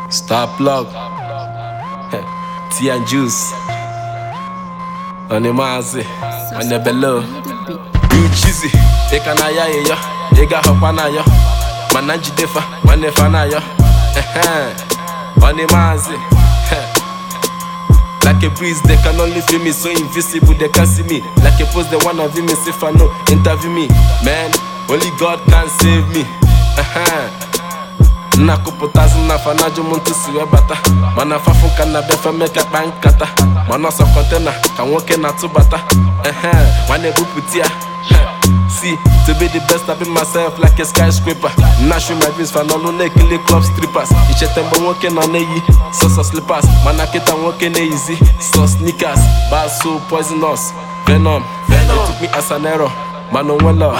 Star plug, tea and juice, on the mazi, on the below. You cheesy, they can aya yo, they got hop on yo. Mananji defa, manefana yo. On the mazi, like a breeze, they can only feel me so invisible, they can't see me. Like a post, they wanna view me, if I know, interview me. Man, only God can save me. Nakuputazi na fanajo muntu siwe bata. Mana fafunka na befa meka bankata. Mana so container kan woke na tubata. Wane buputia. See, to be the best I be myself like a skyscraper. Nash my dreams for no kill club strippers. Ichetembo woke na neyi, so slippers. Mana kita woke ne easy, so sneakers. Bad so poisonous, venom. It took me as an error. Manuela.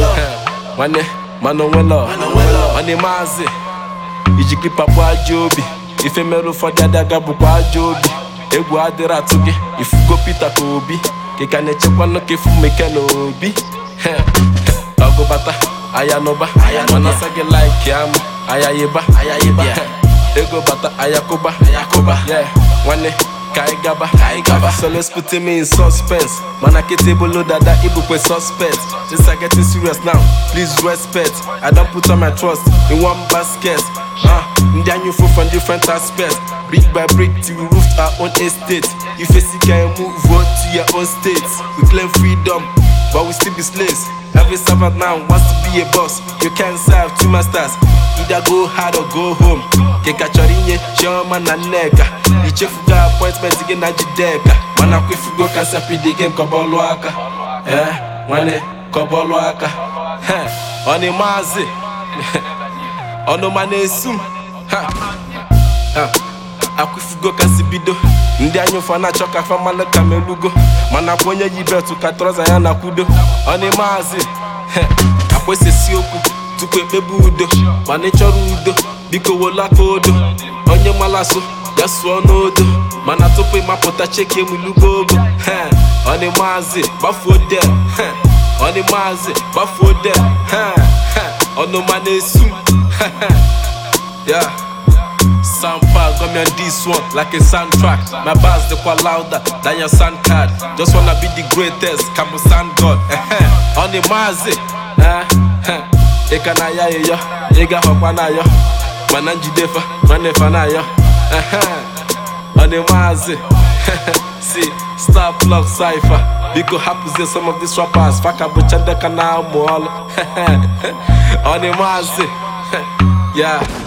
Manuela. Wane mazi. Ijikli papa ajobi. Ife meru for the other gabu kwa ajobi. Egu adira tuge. If you go pita kobi. Keka neche kwa no kefu meke no obi. Lago bata, ayanoba. Mana sage like yamu, ayayeba. Ego bata, ayakoba. Yeah, wane. Kaigaba. So let's put him in suspense. Man, I can't below that ibu with suspense. Just I getting serious now. Please respect. I don't put all my trust in one basket. Indian you from different aspects. Brick by brick till we roofed our own estate. If you see can move vote to your own states. We claim freedom, but we still be slaves. Every servant now wants to be a boss. You can't serve two masters. Either go hard or go home. Keka chorinye, showman and neka. Ichefuga appointment again na jideka. Mana kwifugo kasapi the game koboluaka. Wane koboluaka. Oni mazi. Ono manesum. Akwifugo kasibido. Ndi anyo fana choka famale kamelugo. Mana kwenye jibetu katroza yana kudo. Oni mazi. Akwese sioku. Tukwe bebu udo. Mane choru udo. Biko wola kodo. Onye malaso. Yasu onodo. Mana tope mapota cheke mulugogo. Oni mazi. Bafo de. Oni mazi. Bafo de. Ono manesu. Yeah. Soundpad got me on this one like a soundtrack. My bars they quite louder than your sound card. Just wanna be the greatest, Cambo sound god. On the mazi, eka na ya yo, ega hokwa na yo. Mananji defa, manefa na yo. On the mazi, see, Star Plug Cypher. Biko happens some of these rappers. Faka buchanda kana mo all. On the mazi, yeah.